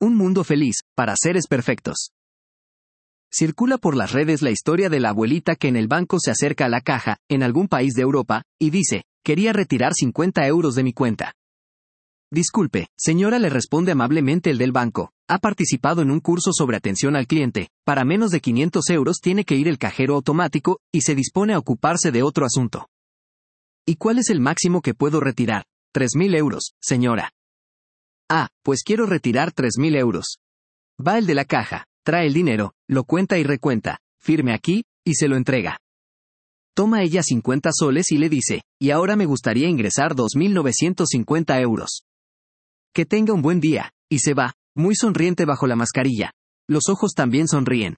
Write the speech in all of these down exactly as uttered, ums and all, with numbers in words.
Un mundo feliz, para seres perfectos. Circula por las redes la historia de la abuelita que en el banco se acerca a la caja, en algún país de Europa, y dice, quería retirar cincuenta euros de mi cuenta. Disculpe, señora, le responde amablemente el del banco, ha participado en un curso sobre atención al cliente, para menos de quinientos euros tiene que ir el cajero automático, y se dispone a ocuparse de otro asunto. ¿Y cuál es el máximo que puedo retirar? Tres mil euros, señora. Ah, pues quiero retirar tres mil euros. Va el de la caja, trae el dinero, lo cuenta y recuenta, firme aquí, y se lo entrega. Toma ella cincuenta soles y le dice, y ahora me gustaría ingresar dos mil novecientos cincuenta euros. Que tenga un buen día, y se va, muy sonriente bajo la mascarilla. Los ojos también sonríen.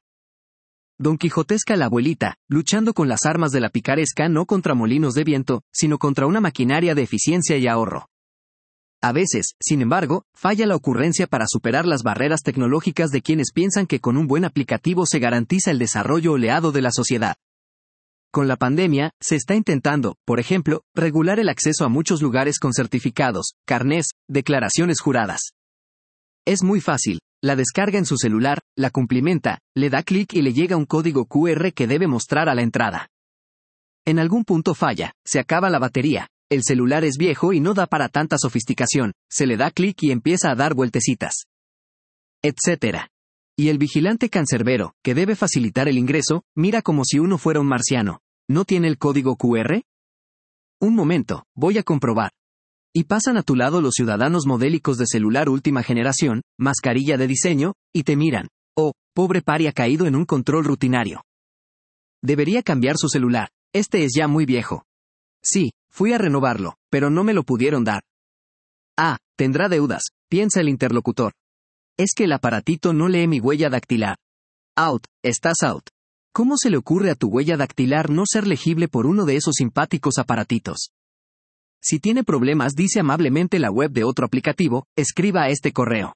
Don Quijotesca la abuelita, luchando con las armas de la picaresca no contra molinos de viento, sino contra una maquinaria de eficiencia y ahorro. A veces, sin embargo, falla la ocurrencia para superar las barreras tecnológicas de quienes piensan que con un buen aplicativo se garantiza el desarrollo oleado de la sociedad. Con la pandemia, se está intentando, por ejemplo, regular el acceso a muchos lugares con certificados, carnés, declaraciones juradas. Es muy fácil, la descarga en su celular, la cumplimenta, le da clic y le llega un código cu erre que debe mostrar a la entrada. En algún punto falla, se acaba la batería, el celular es viejo y no da para tanta sofisticación, se le da clic y empieza a dar vueltecitas. Etcétera. Y el vigilante cancerbero, que debe facilitar el ingreso, mira como si uno fuera un marciano. ¿No tiene el código cu erre? Un momento, voy a comprobar. Y pasan a tu lado los ciudadanos modélicos de celular última generación, mascarilla de diseño, y te miran. Oh, pobre paria caído en un control rutinario. Debería cambiar su celular, este es ya muy viejo. Sí, fui a renovarlo, pero no me lo pudieron dar. Ah, tendrá deudas, piensa el interlocutor. Es que el aparatito no lee mi huella dactilar. Out, estás out. ¿Cómo se le ocurre a tu huella dactilar no ser legible por uno de esos simpáticos aparatitos? Si tiene problemas, dice amablemente la web de otro aplicativo, escriba a este correo.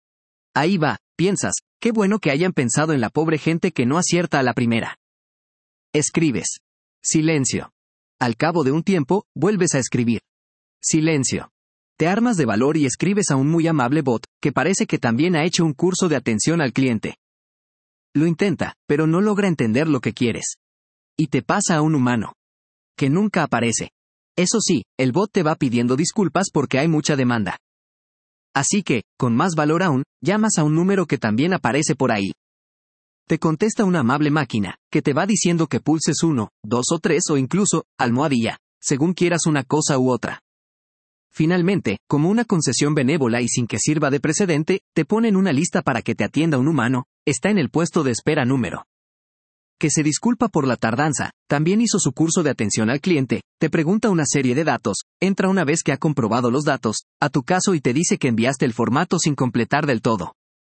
Ahí va, piensas, qué bueno que hayan pensado en la pobre gente que no acierta a la primera. Escribes. Silencio. Al cabo de un tiempo, vuelves a escribir. Silencio. Te armas de valor y escribes a un muy amable bot, que parece que también ha hecho un curso de atención al cliente. Lo intenta, pero no logra entender lo que quieres. Y te pasa a un humano. Que nunca aparece. Eso sí, el bot te va pidiendo disculpas porque hay mucha demanda. Así que, con más valor aún, llamas a un número que también aparece por ahí. Te contesta una amable máquina, que te va diciendo que pulses uno, dos o tres o incluso, almohadilla, según quieras una cosa u otra. Finalmente, como una concesión benévola y sin que sirva de precedente, te ponen una lista para que te atienda un humano, está en el puesto de espera número. Que se disculpa por la tardanza, también hizo su curso de atención al cliente, te pregunta una serie de datos, entra una vez que ha comprobado los datos, a tu caso y te dice que enviaste el formato sin completar del todo.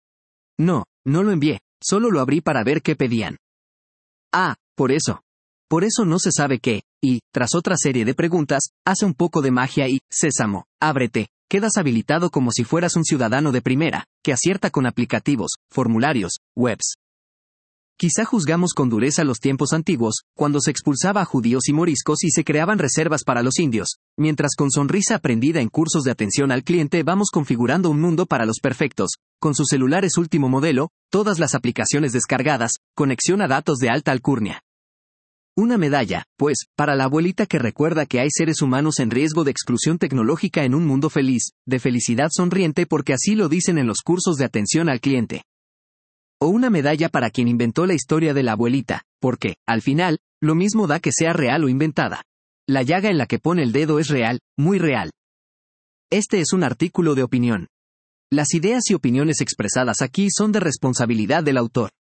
No, no lo envié, solo lo abrí para ver qué pedían. Ah, por eso. Por eso no se sabe qué, y, tras otra serie de preguntas, hace un poco de magia y, sésamo, ábrete, quedas habilitado como si fueras un ciudadano de primera, que acierta con aplicativos, formularios, webs. Quizá juzgamos con dureza los tiempos antiguos, cuando se expulsaba a judíos y moriscos y se creaban reservas para los indios, mientras con sonrisa aprendida en cursos de atención al cliente vamos configurando un mundo para los perfectos, con sus celulares último modelo, todas las aplicaciones descargadas, conexión a datos de alta alcurnia. Una medalla, pues, para la abuelita que recuerda que hay seres humanos en riesgo de exclusión tecnológica en un mundo feliz, de felicidad sonriente porque así lo dicen en los cursos de atención al cliente. O una medalla para quien inventó la historia de la abuelita, porque, al final, lo mismo da que sea real o inventada. La llaga en la que pone el dedo es real, muy real. Este es un artículo de opinión. Las ideas y opiniones expresadas aquí son de responsabilidad del autor.